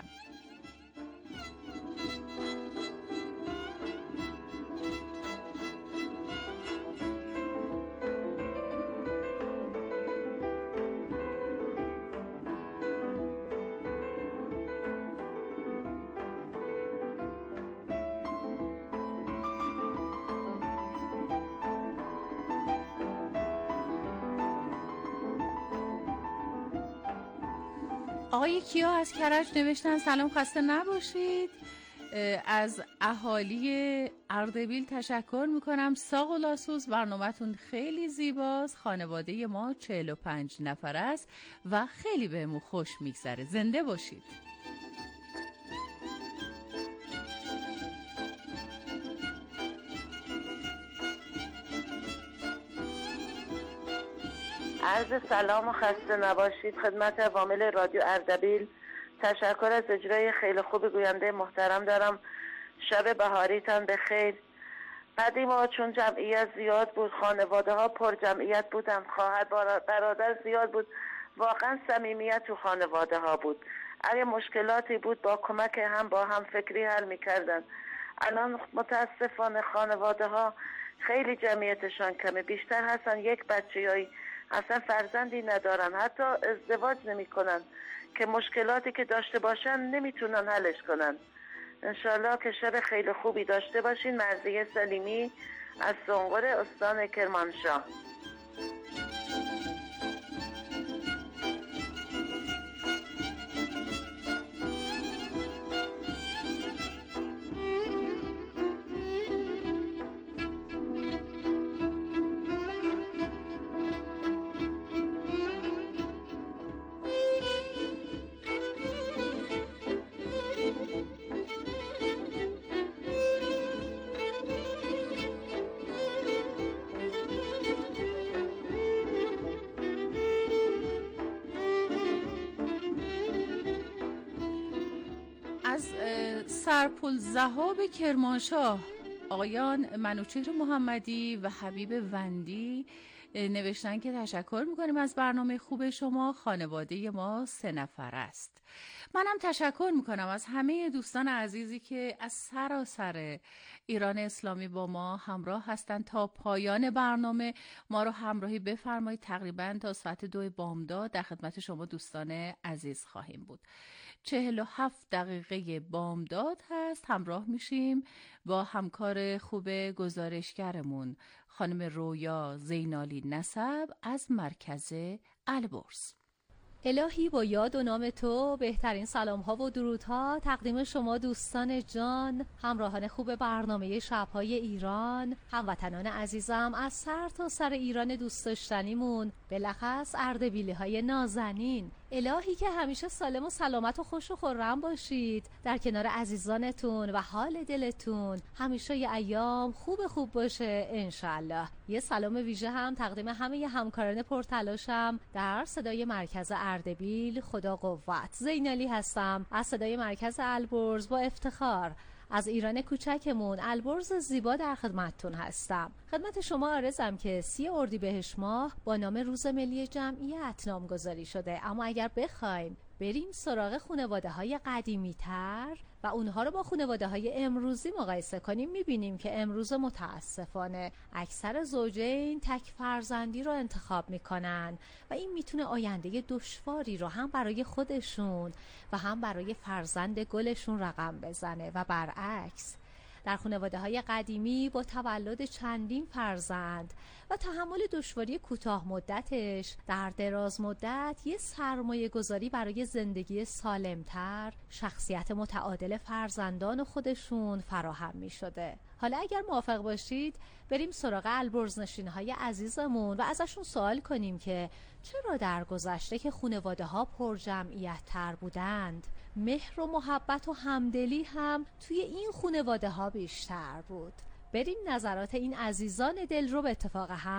آقای کیا از کرج نوشتن: سلام، خسته نباشید. از اهالی اردبیل تشکر میکنم. ساق و لاسوس برنامه‌تون خیلی زیباست. خانواده ما 45 نفر است و خیلی بهمون خوش میگذره. زنده باشید. عرض سلام و خسته نباشید خدمت عوامل رادیو اردبیل. تشکر از اجرای خیلی خوب گوینده محترم دارم. شب بهاریتان بخیر. قدیما چون جمعیت زیاد بود، خانواده ها پر جمعیت بودن، خواهر برادر زیاد بود، واقعا صمیمیت تو خانواده ها بود. اگه مشکلاتی بود با کمک هم با هم فکری حل میکردن. الان متاسفانه خانواده ها خیلی جمعیتشان کمه، بیشتر هستن یک بچه‌ای، اصلا فرزندی ندارن، حتی ازدواج نمی‌کنن که مشکلاتی که داشته باشن نمیتونن حلش کنن. انشالله که شب خیلی خوبی داشته باشین. مرضیه سلیمی از سنقر استان کرمانشاه. سرپل ذهاب کرمانشاه آقایان منوچهر محمدی و حبیب وندی نوشتن که تشکر میکنیم از برنامه خوب شما، خانواده ما 3 نفر است. منم تشکر میکنم از همه دوستان عزیزی که از سراسر ایران اسلامی با ما همراه هستند. تا پایان برنامه ما رو همراهی بفرمایید. تقریبا تا ساعت 2 بامداد در خدمت شما دوستان عزیز خواهیم بود. 47 دقیقه بامداد هست. همراه میشیم با همکار خوب گزارشگرمون خانم رویا زینالی نسب از مرکز البرز. الهی با یاد و نام تو بهترین سلام ها و درودها تقدیم شما دوستان جان، همراهان خوب برنامه شب‌های ایران، هموطنان عزیزم از سر تا سر ایران دوست داشتنیمون، بالاخص اردبیلی‌های نازنین. الهی که همیشه سالم و سلامت و خوش و خرم باشید، در کنار عزیزانتون و حال دلتون همیشه ی ایام خوب باشه انشالله. یه سلام ویژه هم تقدیم همه همکاران پرتلاشم در صدای مرکز اردبیل. خدا قوت. زینالی هستم از صدای مرکز البرز. با افتخار از ایران کوچکمون البرز زیبا در خدمتتون هستم. خدمت شما عرضم که 30 اردیبهشت ماه با نام روز ملی جمعیت نامگذاری شده، اما اگر بخوایم بریم سراغ خانواده‌های قدیمی‌تر و اونها رو با خانواده‌های امروزی مقایسه کنیم، می‌بینیم که امروز متاسفانه اکثر زوجین تک فرزندی رو انتخاب می‌کنن و این میتونه آینده دشواری رو هم برای خودشون و هم برای فرزند گلشون رقم بزنه و برعکس. در خانواده‌های قدیمی با تولد چندین فرزند و تحمل دشواری کوتاه مدتش در دراز مدت یه سرمایه گذاری برای زندگی سالمتر، شخصیت متعادل فرزندان خودشون فراهم می شده. حالا اگر موافق باشید بریم سراغ البرزنشین‌های عزیزمون و ازشون سوال کنیم که چرا در گذشته که خانواده‌ها پر جمعیت تر بودند، مهر و محبت و همدلی هم توی این خانواده‌ها بیشتر بود. بریم نظرات این عزیزان دل رو به اتفاق هم